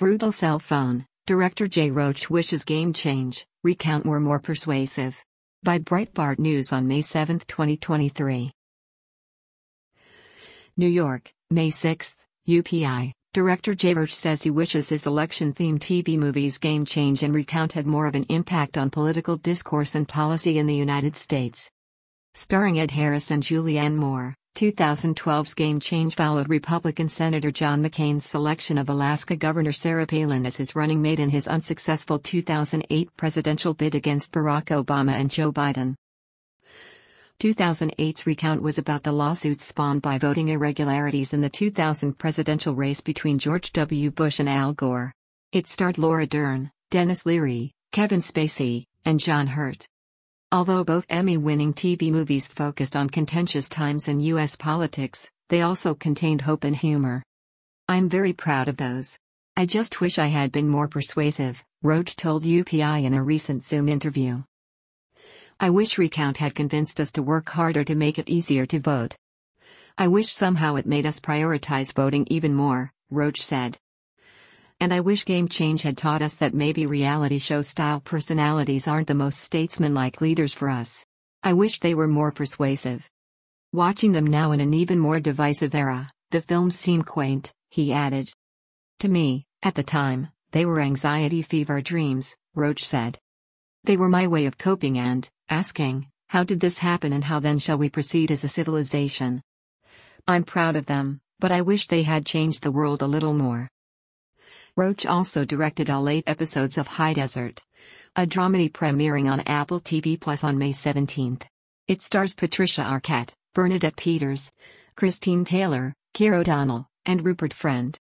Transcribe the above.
Brutal cell phone. Director Jay Roach wishes game change, recount more persuasive. By Breitbart News on May 7, 2023. New York, May 6, UPI. Director Jay Roach says he wishes his election-themed TV movies Game Change and Recount had more of an impact on political discourse and policy in the United States. Starring Ed Harris and Julianne Moore, 2012's Game Change followed Republican Senator John McCain's selection of Alaska Governor Sarah Palin as his running mate in his unsuccessful 2008 presidential bid against Barack Obama and Joe Biden. 2008's Recount was about the lawsuits spawned by voting irregularities in the 2000 presidential race between George W. Bush and Al Gore. It starred Laura Dern, Dennis Leary, Kevin Spacey, and John Hurt. Although both Emmy-winning TV movies focused on contentious times in U.S. politics, they also contained hope and humor. I'm very proud of those. I just wish I had been more persuasive, Roach told UPI in a recent Zoom interview. I wish Recount had convinced us to work harder to make it easier to vote. I wish somehow it made us prioritize voting even more, Roach said. And I wish Game Change had taught us that maybe reality show-style personalities aren't the most statesman-like leaders for us. I wish they were more persuasive. Watching them now in an even more divisive era, the films seem quaint, he added. To me, at the time, they were anxiety fever dreams, Roach said. They were my way of coping and asking, how did this happen and how then shall we proceed as a civilization? I'm proud of them, but I wish they had changed the world a little more. Roach also directed all 8 episodes of High Desert, a dramedy premiering on Apple TV Plus on May 17. It stars Patricia Arquette, Bernadette Peters, Christine Taylor, Keir O'Donnell, and Rupert Friend.